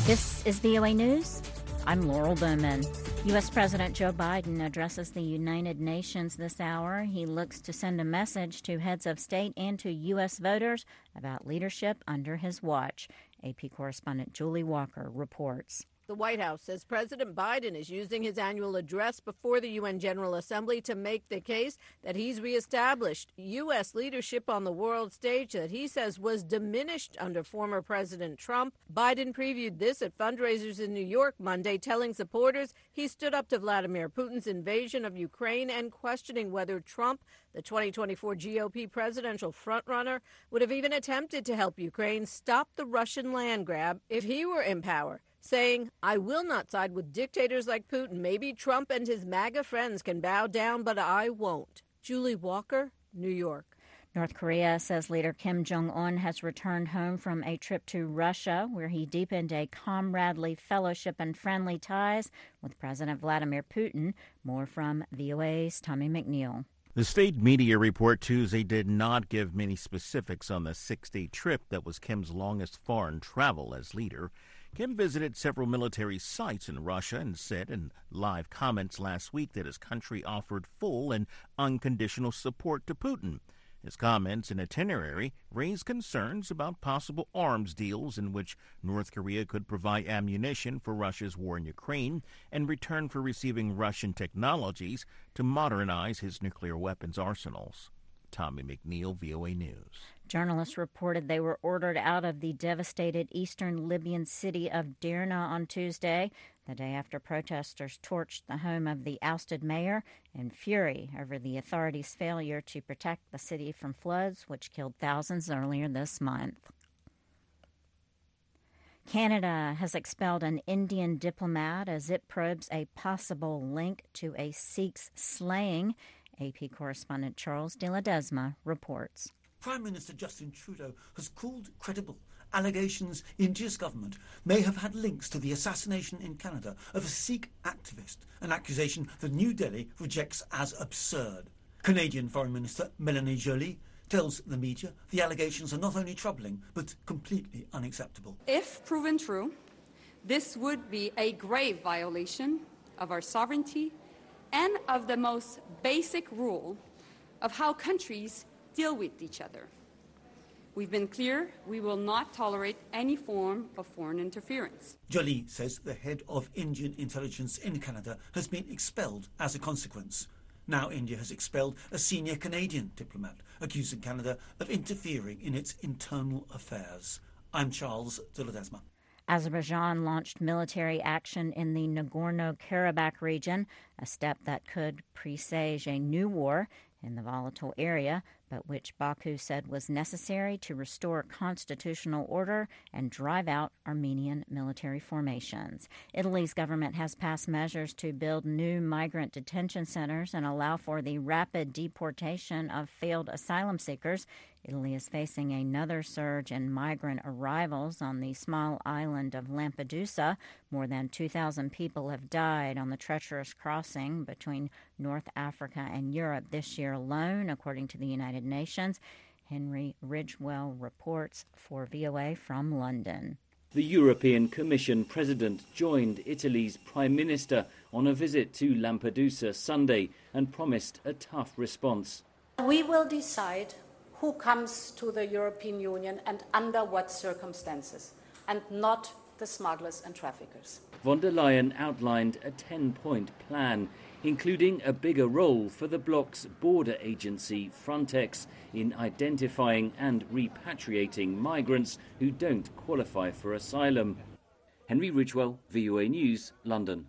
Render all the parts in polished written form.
This is VOA News. I'm Laurel Bowman. U.S. President Joe Biden addresses the United Nations this hour. He looks to send a message to heads of state and to U.S. voters about leadership under his watch. AP correspondent Julie Walker reports. The White House says President Biden is using his annual address before the UN General Assembly to make the case that he's reestablished U.S. leadership on the world stage that he says was diminished under former President Trump. Biden previewed this at fundraisers in New York Monday, telling supporters he stood up to Vladimir Putin's invasion of Ukraine and questioning whether Trump, the 2024 GOP presidential frontrunner, would have even attempted to help Ukraine stop the Russian land grab if he were in power, saying, "I will not side with dictators like Putin. Maybe Trump and his MAGA friends can bow down, but I won't." Julie Walker, New York. North Korea says leader Kim Jong-un has returned home from a trip to Russia, where he deepened a comradely fellowship and friendly ties with President Vladimir Putin. More from VOA's Tommy McNeil. The state media report Tuesday did not give many specifics on the 6-day trip that was Kim's longest foreign travel as leader. Kim visited several military sites in Russia and said in live comments last week that his country offered full and unconditional support to Putin. His comments and itinerary raised concerns about possible arms deals in which North Korea could provide ammunition for Russia's war in Ukraine in return for receiving Russian technologies to modernize his nuclear weapons arsenals. Tommy McNeil, VOA News. Journalists reported they were ordered out of the devastated eastern Libyan city of Derna on Tuesday, the day after protesters torched the home of the ousted mayor in fury over the authorities' failure to protect the city from floods, which killed thousands earlier this month. Canada has expelled an Indian diplomat as it probes a possible link to a Sikh's slaying. AP correspondent Charles de Ledesma reports. Prime Minister Justin Trudeau has called credible allegations India's government may have had links to the assassination in Canada of a Sikh activist, an accusation that New Delhi rejects as absurd. Canadian Foreign Minister Mélanie Joly tells the media the allegations are not only troubling but completely unacceptable. If proven true, this would be a grave violation of our sovereignty and of the most basic rule of how countries deal with each other. We've been clear we will not tolerate any form of foreign interference. Joly says the head of Indian intelligence in Canada has been expelled as a consequence. Now India has expelled a senior Canadian diplomat, accusing Canada of interfering in its internal affairs. I'm Charles de Ledesma. Azerbaijan launched military action in the Nagorno-Karabakh region, a step that could presage a new war in the volatile area, but which Baku said was necessary to restore constitutional order and drive out Armenian military formations. Italy's government has passed measures to build new migrant detention centers and allow for the rapid deportation of failed asylum seekers. Italy is facing another surge in migrant arrivals on the small island of Lampedusa. More than 2,000 people have died on the treacherous crossing between North Africa and Europe this year alone, according to the United Nations. Henry Ridgewell reports for VOA from London. The European Commission President joined Italy's Prime Minister on a visit to Lampedusa Sunday and promised a tough response. We will decide who comes to the European Union and under what circumstances, and not the smugglers and traffickers. Von der Leyen outlined a 10-point plan, including a bigger role for the bloc's border agency, Frontex, in identifying and repatriating migrants who don't qualify for asylum. Henry Ridgewell, VOA News, London.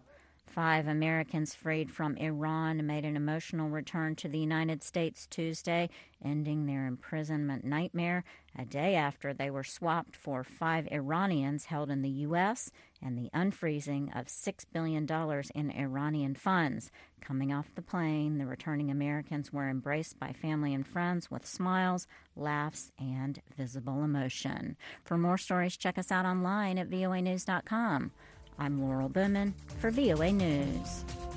5 Americans freed from Iran made an emotional return to the United States Tuesday, ending their imprisonment nightmare a day after they were swapped for 5 Iranians held in the U.S. and the unfreezing of $6 billion in Iranian funds. Coming off the plane, the returning Americans were embraced by family and friends with smiles, laughs, and visible emotion. For more stories, check us out online at voanews.com. I'm Laurel Bowman for VOA News.